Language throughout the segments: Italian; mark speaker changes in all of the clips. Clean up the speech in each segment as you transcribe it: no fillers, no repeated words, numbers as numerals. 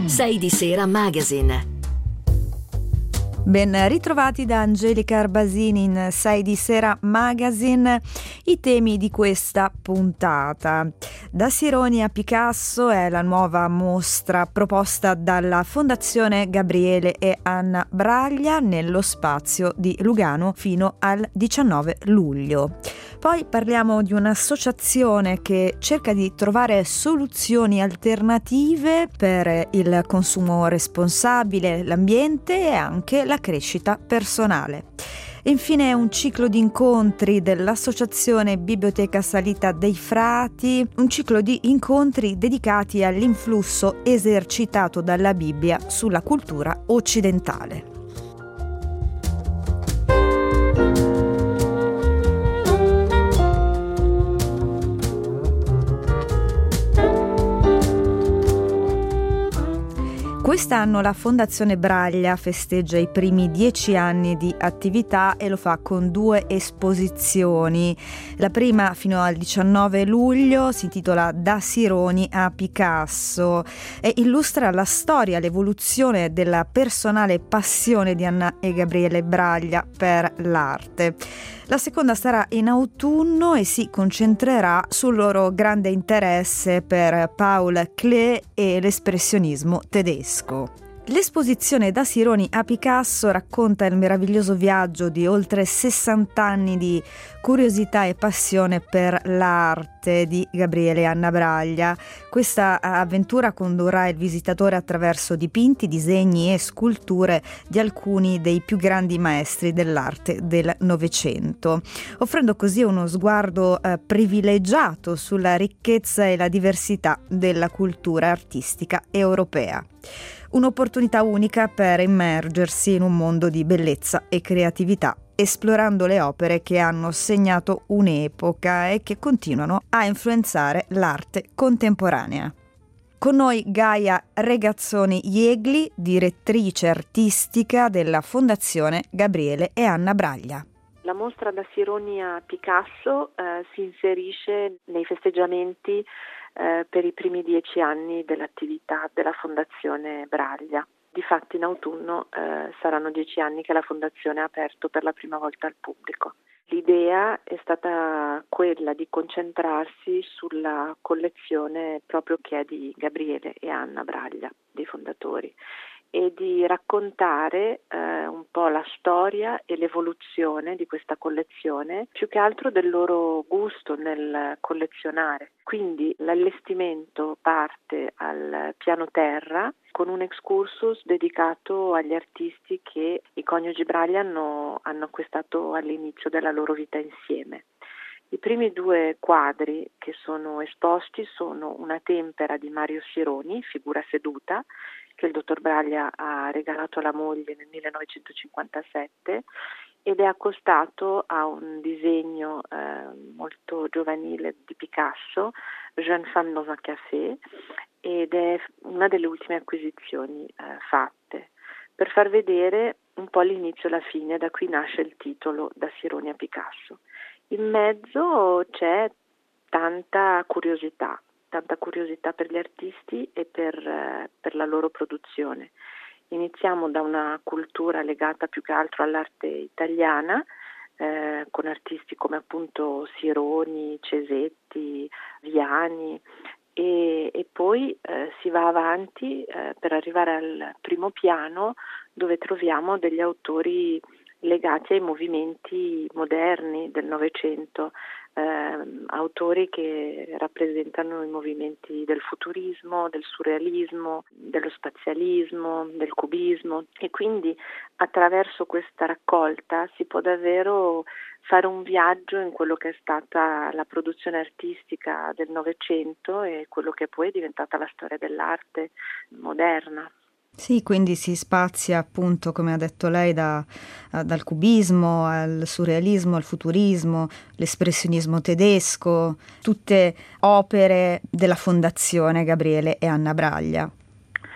Speaker 1: 6 di Sera Magazine.
Speaker 2: Ben ritrovati da Angelica Arbasini in 6 di Sera Magazine. I temi di questa puntata. Da Sironi a Picasso è la nuova mostra proposta dalla Fondazione Gabriele e Anna Braglia nello spazio di Lugano fino al 19 luglio. Poi parliamo di un'associazione che cerca di trovare soluzioni alternative per il consumo responsabile, l'ambiente e anche la crescita personale. Infine un ciclo di incontri dell'Associazione Biblioteca Salita dei Frati, un ciclo di incontri dedicati all'influsso esercitato dalla Bibbia sulla cultura occidentale. Quest'anno la Fondazione Braglia festeggia i primi 10 anni di attività e lo fa con 2 esposizioni. La prima fino al 19 luglio si intitola Da Sironi a Picasso e illustra la storia e l'evoluzione della personale passione di Anna e Gabriele Braglia per l'arte. La seconda sarà in autunno e si concentrerà sul loro grande interesse per Paul Klee e l'espressionismo tedesco. L'esposizione Da Sironi a Picasso racconta il meraviglioso viaggio di oltre 60 anni di curiosità e passione per l'arte di Gabriele e Anna Braglia. Questa avventura condurrà il visitatore attraverso dipinti, disegni e sculture di alcuni dei più grandi maestri dell'arte del Novecento, offrendo così uno sguardo privilegiato sulla ricchezza e la diversità della cultura artistica europea. Un'opportunità unica per immergersi in un mondo di bellezza e creatività, esplorando le opere che hanno segnato un'epoca e che continuano a influenzare l'arte contemporanea. Con noi Gaia Regazzoni Jegli, direttrice artistica della Fondazione Gabriele e Anna Braglia.
Speaker 3: La mostra Da Sironi a Picasso si inserisce nei festeggiamenti per i primi 10 anni dell'attività della Fondazione Braglia. Difatti in autunno saranno 10 anni che la Fondazione ha aperto per la prima volta al pubblico. L'idea è stata quella di concentrarsi sulla collezione proprio che è di Gabriele e Anna Braglia, dei fondatori, e di raccontare un po' la storia e l'evoluzione di questa collezione, più che altro del loro gusto nel collezionare. Quindi l'allestimento parte al piano terra con un excursus dedicato agli artisti che i coniugi Braglia hanno acquistato all'inizio della loro vita insieme. I primi 2 quadri che sono esposti sono una tempera di Mario Sironi, figura seduta, che il dottor Braglia ha regalato alla moglie nel 1957 ed è accostato a un disegno molto giovanile di Picasso, Jeune femme dans un café, ed è una delle ultime acquisizioni fatte, per far vedere un po' l'inizio e la fine. Da qui nasce il titolo Da Sironi a Picasso. In mezzo c'è tanta curiosità per gli artisti e per la loro produzione. Iniziamo da una cultura legata più che altro all'arte italiana, con artisti come appunto Sironi, Cesetti, Viani, e poi si va avanti per arrivare al primo piano, dove troviamo degli autori legati ai movimenti moderni del Novecento, autori che rappresentano i movimenti del futurismo, del surrealismo, dello spazialismo, del cubismo, e quindi attraverso questa raccolta si può davvero fare un viaggio in quello che è stata la produzione artistica del Novecento e quello che poi è diventata la storia dell'arte moderna.
Speaker 2: Sì, quindi si spazia appunto, come ha detto lei, dal cubismo al surrealismo, al futurismo, l'espressionismo tedesco, tutte opere della Fondazione Gabriele e Anna Braglia.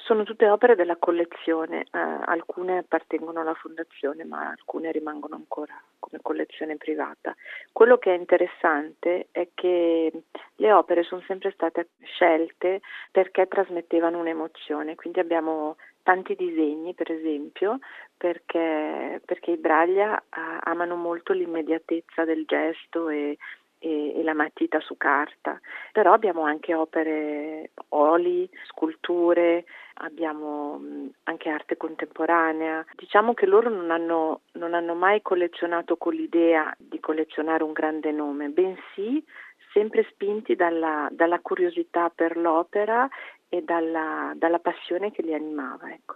Speaker 3: Sono tutte opere della collezione, alcune appartengono alla fondazione, ma alcune rimangono ancora come collezione privata. Quello che è interessante è che le opere sono sempre state scelte perché trasmettevano un'emozione, quindi abbiamo tanti disegni, per esempio, perché i Braglia amano molto l'immediatezza del gesto e la matita su carta, però abbiamo anche opere, oli, sculture, abbiamo anche arte contemporanea. Diciamo che loro non hanno mai collezionato con l'idea di collezionare un grande nome, bensì sempre spinti dalla curiosità per l'opera e dalla passione che li animava, ecco.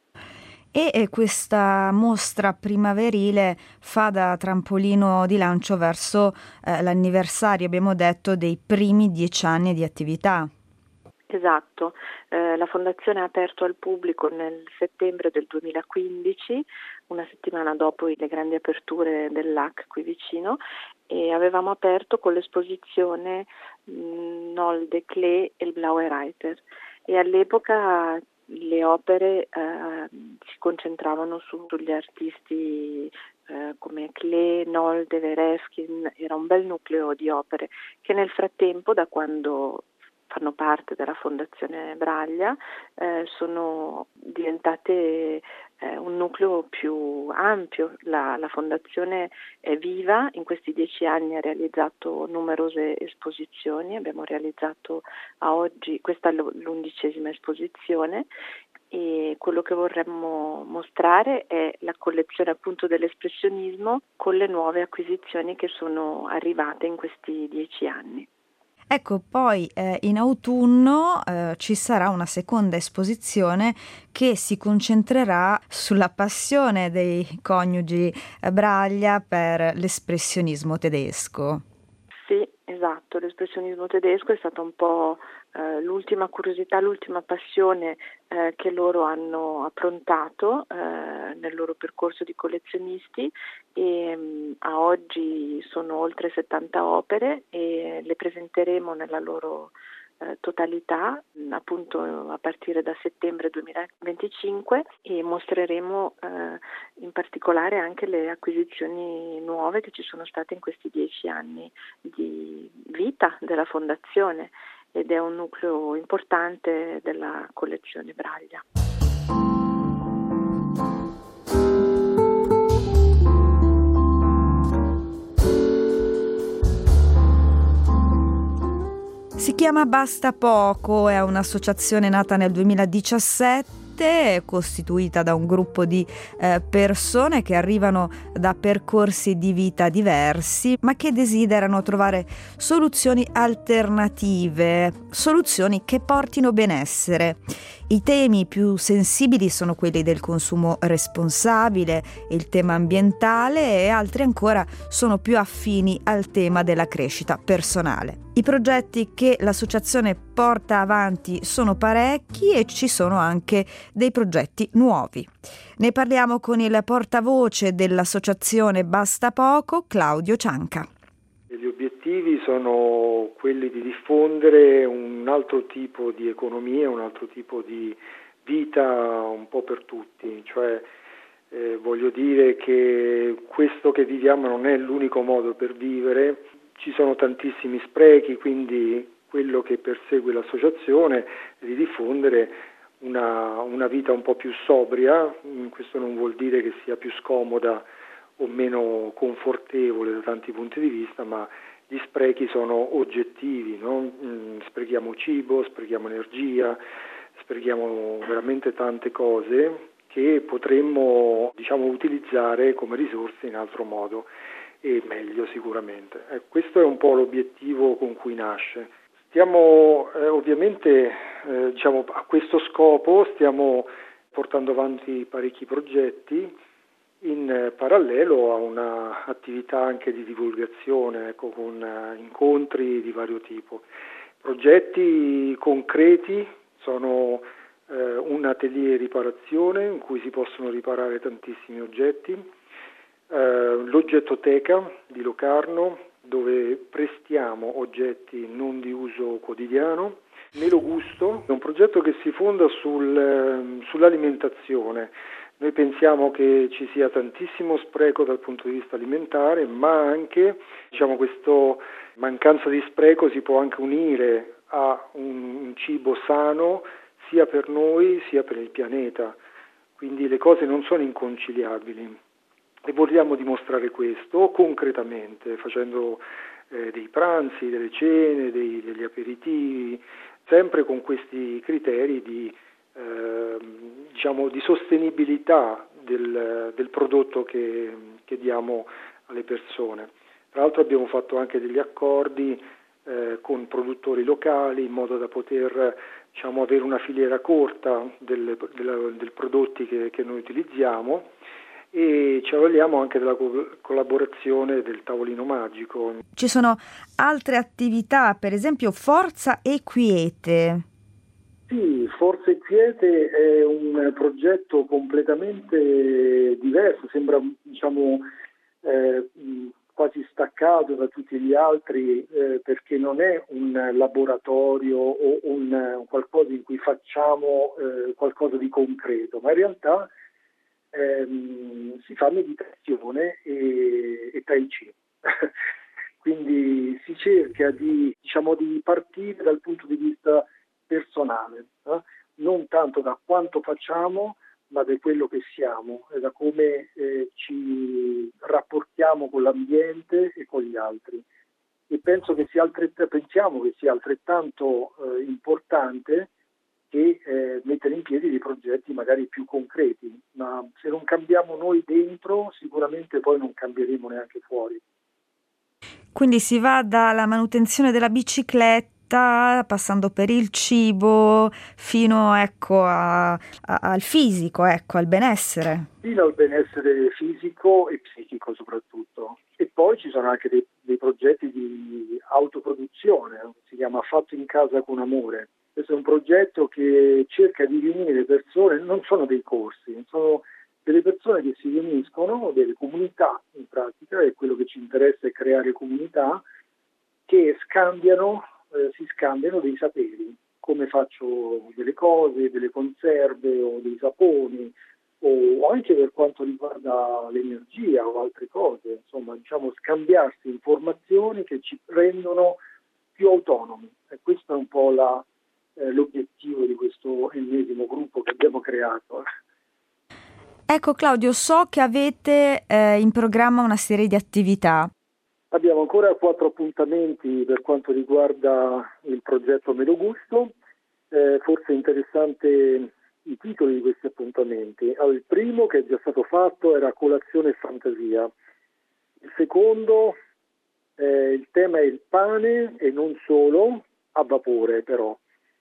Speaker 2: E questa mostra primaverile fa da trampolino di lancio verso l'anniversario, abbiamo detto, dei primi 10 anni di attività.
Speaker 3: Esatto, la Fondazione ha aperto al pubblico nel settembre del 2015, una settimana dopo le grandi aperture dell'AC qui vicino, e avevamo aperto con l'esposizione Nol de Klee e il Blaue Reiter, e all'epoca le opere si concentravano sugli artisti come Klee, Nolde, Vereskin. Era un bel nucleo di opere che nel frattempo, da quando fanno parte della Fondazione Braglia, sono diventate un nucleo più ampio. La Fondazione è viva, in questi 10 anni ha realizzato numerose esposizioni, abbiamo realizzato a oggi, questa è l'11ª esposizione, e quello che vorremmo mostrare è la collezione appunto dell'espressionismo con le nuove acquisizioni che sono arrivate in questi 10 anni.
Speaker 2: Ecco, poi in autunno ci sarà una seconda esposizione che si concentrerà sulla passione dei coniugi Braglia per l'espressionismo tedesco.
Speaker 3: Sì, esatto, l'espressionismo tedesco è stata un po' l'ultima curiosità, l'ultima passione che loro hanno approntato nel loro percorso di collezionisti, e a oggi sono oltre 70 opere e le presenteremo nella loro totalità, appunto a partire da settembre 2025, e mostreremo in particolare anche le acquisizioni nuove che ci sono state in questi 10 anni di vita della Fondazione, ed è un nucleo importante della collezione Braglia.
Speaker 2: Si chiama Basta Poco, è un'associazione nata nel 2017, costituita da un gruppo di persone che arrivano da percorsi di vita diversi, ma che desiderano trovare soluzioni alternative, soluzioni che portino benessere. I temi più sensibili sono quelli del consumo responsabile, il tema ambientale, e altri ancora sono più affini al tema della crescita personale. I progetti che l'associazione porta avanti sono parecchi e ci sono anche dei progetti nuovi. Ne parliamo con il portavoce dell'associazione Basta Poco, Claudio Cianca.
Speaker 4: Gli obiettivi sono quelli di diffondere un altro tipo di economia, un altro tipo di vita un po' per tutti, cioè voglio dire che questo che viviamo non è l'unico modo per vivere, ci sono tantissimi sprechi, quindi quello che persegue l'associazione è di diffondere una vita un po' più sobria. Questo non vuol dire che sia più scomoda o meno confortevole da tanti punti di vista, ma gli sprechi sono oggettivi, no? Sprechiamo cibo, sprechiamo energia, sprechiamo veramente tante cose che potremmo, utilizzare come risorse in altro modo e meglio sicuramente. Questo è un po' l'obiettivo con cui nasce. Stiamo ovviamente a questo scopo stiamo portando avanti parecchi progetti in parallelo a una attività anche di divulgazione, con incontri di vario tipo. Progetti concreti sono un atelier riparazione in cui si possono riparare tantissimi oggetti, l'oggettoteca di Locarno dove prestiamo oggetti non di uso quotidiano, Melo Gusto è un progetto che si fonda sull'alimentazione. Noi pensiamo che ci sia tantissimo spreco dal punto di vista alimentare, ma anche questa mancanza di spreco si può anche unire a un cibo sano sia per noi sia per il pianeta. Quindi le cose non sono inconciliabili e vogliamo dimostrare questo concretamente, facendo dei pranzi, delle cene, degli aperitivi, sempre con questi criteri di sostenibilità del prodotto che diamo alle persone. Tra l'altro abbiamo fatto anche degli accordi con produttori locali in modo da poter avere una filiera corta dei prodotti che noi utilizziamo, e ci avvaliamo anche della collaborazione del tavolino magico.
Speaker 2: Ci sono altre attività, per esempio Forza e Quiete.
Speaker 4: Sì, Forza e Quiete è un progetto completamente diverso, sembra quasi staccato da tutti gli altri, perché non è un laboratorio o un qualcosa in cui facciamo qualcosa di concreto, ma in realtà si fa meditazione e Tai Chi. Quindi si cerca di partire dal punto di vista personale, non tanto da quanto facciamo, ma da quello che siamo e da come ci rapportiamo con l'ambiente e con gli altri. E penso che pensiamo che sia altrettanto importante che mettere in piedi dei progetti magari più concreti, ma se non cambiamo noi dentro sicuramente poi non cambieremo neanche fuori.
Speaker 2: Quindi si va dalla manutenzione della bicicletta, passando per il cibo, fino al fisico, al benessere.
Speaker 4: Fino al benessere fisico e psichico soprattutto. E poi ci sono anche dei progetti di autoproduzione, si chiama Fatto in casa con amore. Questo è un progetto che cerca di riunire le persone, non sono dei corsi, sono delle persone che si riuniscono, delle comunità in pratica, e quello che ci interessa è creare comunità che si scambiano dei saperi, come faccio delle cose, delle conserve o dei saponi, o anche per quanto riguarda l'energia o altre cose, scambiarsi informazioni che ci rendono più autonomi. E questo è un po' l'obiettivo di questo ennesimo gruppo che abbiamo creato.
Speaker 2: Ecco Claudio, so che avete in programma una serie di attività.
Speaker 4: Abbiamo ancora 4 appuntamenti per quanto riguarda il progetto Melo Gusto. Forse è interessante i titoli di questi appuntamenti. Allora, il primo, che è già stato fatto, era Colazione e Fantasia. Il secondo, il tema è il pane e non solo, a vapore però.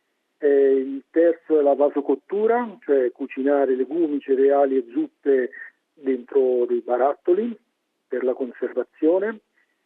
Speaker 4: Il terzo è la vasocottura, cioè cucinare legumi, cereali e zuppe dentro dei barattoli per la conservazione.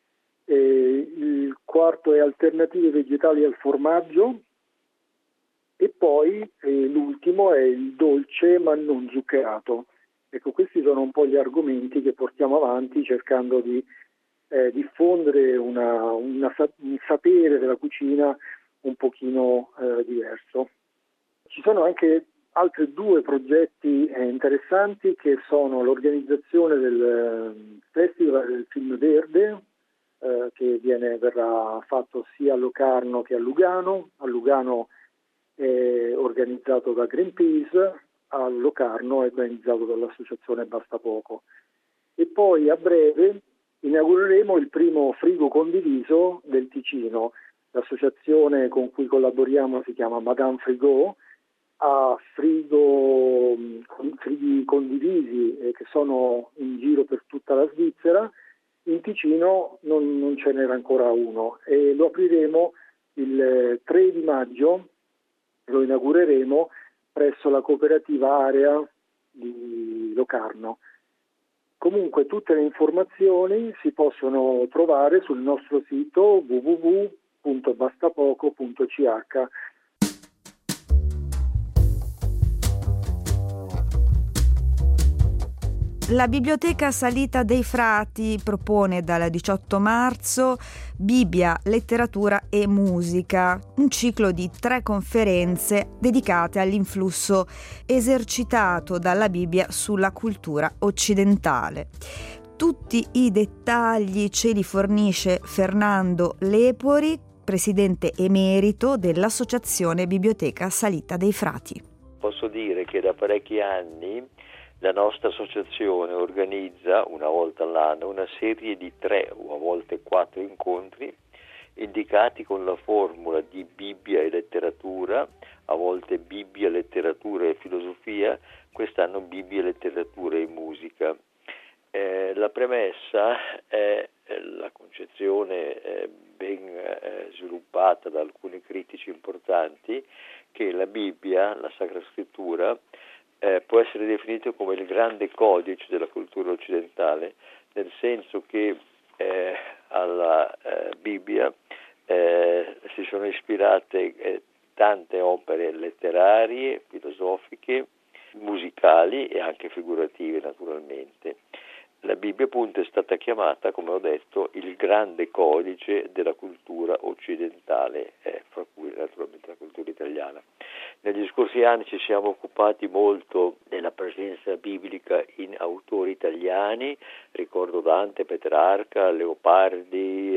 Speaker 4: Il quarto è alternative vegetali al formaggio. E poi l'ultimo è il dolce ma non zuccherato. Ecco, questi sono un po' gli argomenti che portiamo avanti cercando di diffondere un sapere della cucina un pochino diverso. Ci sono anche altri 2 progetti interessanti, che sono l'organizzazione del Festival del Film Verde, che verrà fatto sia a Locarno che a Lugano. A Lugano è organizzato da Greenpeace, a Locarno è organizzato dall'associazione Basta Poco. E poi a breve inaugureremo il primo frigo condiviso del Ticino. L'associazione con cui collaboriamo si chiama Madame Frigo, ha frighi condivisi che sono in giro per tutta la Svizzera. In Ticino non ce n'era ancora uno e lo apriremo il 3 di maggio, lo inaugureremo presso la cooperativa Area di Locarno. Comunque tutte le informazioni si possono trovare sul nostro sito www.bastapoco.ch.
Speaker 2: La Biblioteca Salita dei Frati propone dal 18 marzo Bibbia, letteratura e musica, un ciclo di 3 conferenze dedicate all'influsso esercitato dalla Bibbia sulla cultura occidentale. Tutti i dettagli ce li fornisce Fernando Lepori, presidente emerito dell'Associazione Biblioteca Salita dei Frati.
Speaker 5: Posso dire che da parecchi anni la nostra associazione organizza una volta all'anno una serie di 3 o a volte 4 incontri indicati con la formula di Bibbia e letteratura, a volte Bibbia, letteratura e filosofia, quest'anno Bibbia, letteratura e musica. La premessa è la concezione ben sviluppata da alcuni critici importanti che la Bibbia, la Sacra Scrittura, può essere definito come il grande codice della cultura occidentale, nel senso che alla Bibbia si sono ispirate tante opere letterarie, filosofiche, musicali e anche figurative naturalmente. La Bibbia appunto è stata chiamata, come ho detto, il grande codice della cultura occidentale, fra cui naturalmente la cultura italiana. Negli scorsi anni ci siamo occupati molto della presenza biblica in autori italiani, ricordo Dante, Petrarca, Leopardi,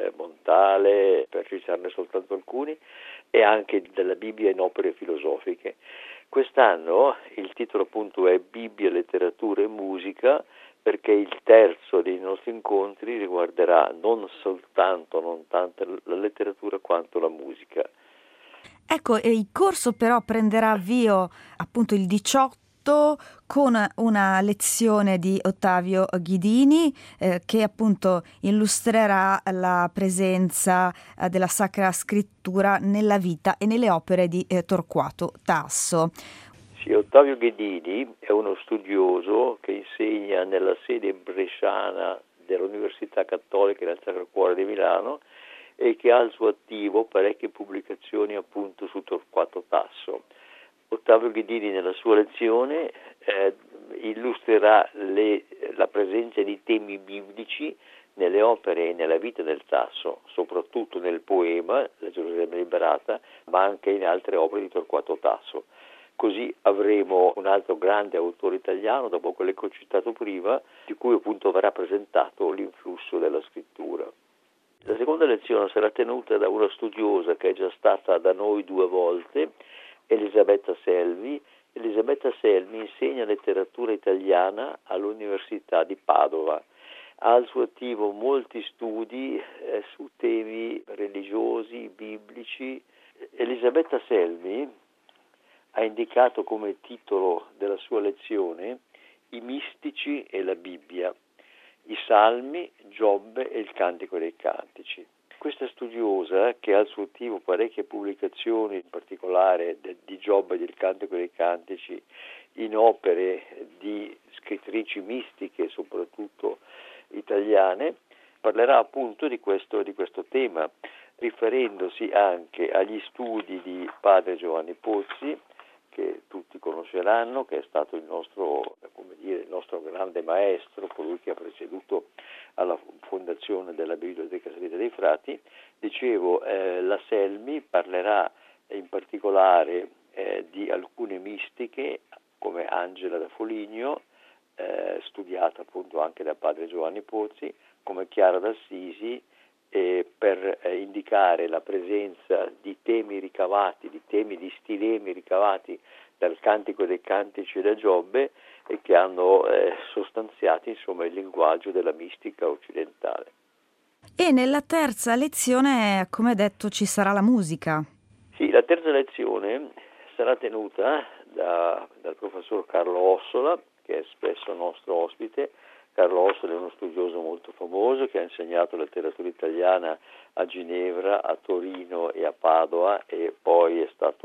Speaker 5: Montale, per citarne soltanto alcuni, e anche della Bibbia in opere filosofiche. Quest'anno il titolo appunto è Bibbia, letteratura e musica, perché il terzo dei nostri incontri riguarderà non tanto la letteratura quanto la musica.
Speaker 2: Ecco, il corso però prenderà avvio appunto il 18 con una lezione di Ottavio Ghidini che appunto illustrerà la presenza della Sacra Scrittura nella vita e nelle opere di Torquato Tasso.
Speaker 5: Sì, Ottavio Ghidini è uno studioso che insegna nella sede bresciana dell'Università Cattolica del Sacro Cuore di Milano e che ha al suo attivo parecchie pubblicazioni appunto su Torquato Tasso. Ottavio Ghidini nella sua lezione illustrerà la presenza di temi biblici nelle opere e nella vita del Tasso, soprattutto nel poema La Gerusalemme liberata, ma anche in altre opere di Torquato Tasso. Così avremo un altro grande autore italiano, dopo quello che ho citato prima, di cui appunto verrà presentato l'influsso della scrittura. La seconda lezione sarà tenuta da una studiosa che è già stata da noi 2 volte, Elisabetta Selvi. Elisabetta Selvi insegna letteratura italiana all'Università di Padova. Ha al suo attivo molti studi su temi religiosi, biblici. Elisabetta Selvi ha indicato come titolo della sua lezione I mistici e la Bibbia, i Salmi, Giobbe e il Cantico dei Cantici. Questa studiosa, che ha al suo attivo parecchie pubblicazioni, in particolare di Giobbe e del Cantico dei Cantici, in opere di scrittrici mistiche, soprattutto italiane, parlerà appunto di questo tema, riferendosi anche agli studi di padre Giovanni Pozzi, che tutti conosceranno, che è stato il nostro grande maestro, colui che ha preceduto alla fondazione della Biblioteca Salita dei Frati. Dicevo, la Selmi parlerà in particolare di alcune mistiche come Angela da Foligno, studiata appunto anche da padre Giovanni Pozzi, come Chiara d'Assisi, per indicare la presenza di temi ricavati, di stilemi ricavati dal Cantico dei Cantici e da Giobbe e che hanno sostanziato insomma il linguaggio della mistica occidentale.
Speaker 2: E nella terza lezione, come detto, ci sarà la musica.
Speaker 5: Sì, la terza lezione sarà tenuta dal professor Carlo Ossola, che è spesso nostro ospite. Carlo Ossola è uno studioso molto famoso che ha insegnato letteratura italiana a Ginevra, a Torino e a Padova e poi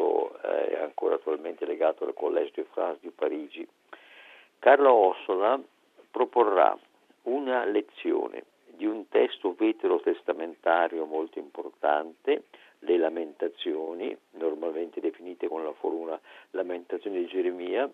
Speaker 5: è ancora attualmente legato al Collège de France di Parigi. Carlo Ossola proporrà una lezione di un testo veterotestamentario molto importante, le Lamentazioni, normalmente definite con la formula Lamentazioni di Geremia,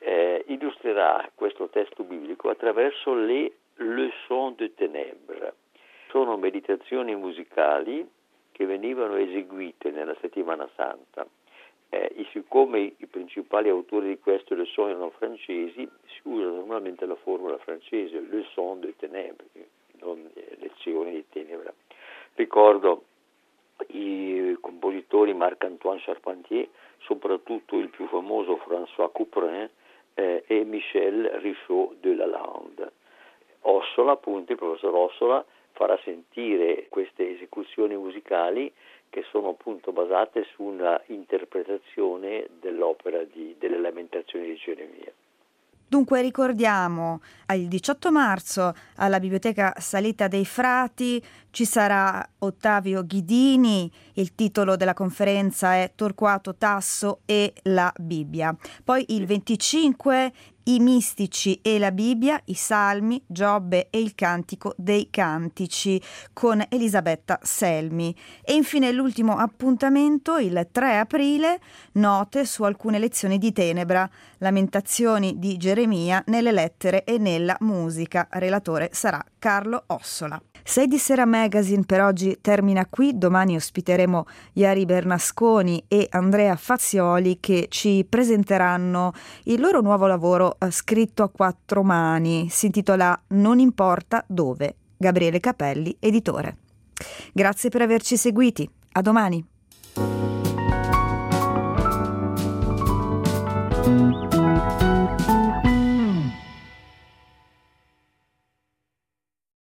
Speaker 5: illustrerà questo testo biblico attraverso le leçons de ténèbres. Sono meditazioni musicali che venivano eseguite nella settimana santa. Siccome i principali autori di queste leçons erano francesi, si usa normalmente la formula francese leçons de ténèbres, non lezioni di tenebra. Ricordo i compositori Marc-Antoine Charpentier, soprattutto il più famoso François Couperin e Michel Richaud de Lalande. Ossola, appunto, il professor Ossola farà sentire queste esecuzioni musicali che sono appunto basate su una interpretazione dell'opera delle Lamentazioni di Geremia.
Speaker 2: Dunque ricordiamo, il 18 marzo alla Biblioteca Salita dei Frati ci sarà Ottavio Ghidini, il titolo della conferenza è Torquato Tasso e la Bibbia. Poi il 25 i mistici e la Bibbia, i Salmi, Giobbe e il Cantico dei Cantici con Elisabetta Selmi. E infine l'ultimo appuntamento, il 3 aprile, note su alcune lezioni di tenebra, Lamentazioni di Geremia nelle lettere e nella musica. Relatore sarà Carlo Ossola. 6 di Sera Magazine per oggi termina qui. Domani ospiteremo Iari Bernasconi e Andrea Fazioli che ci presenteranno il loro nuovo lavoro scritto a 4 mani. Si intitola Non importa dove. Gabriele Capelli, editore. Grazie per averci seguiti. A domani.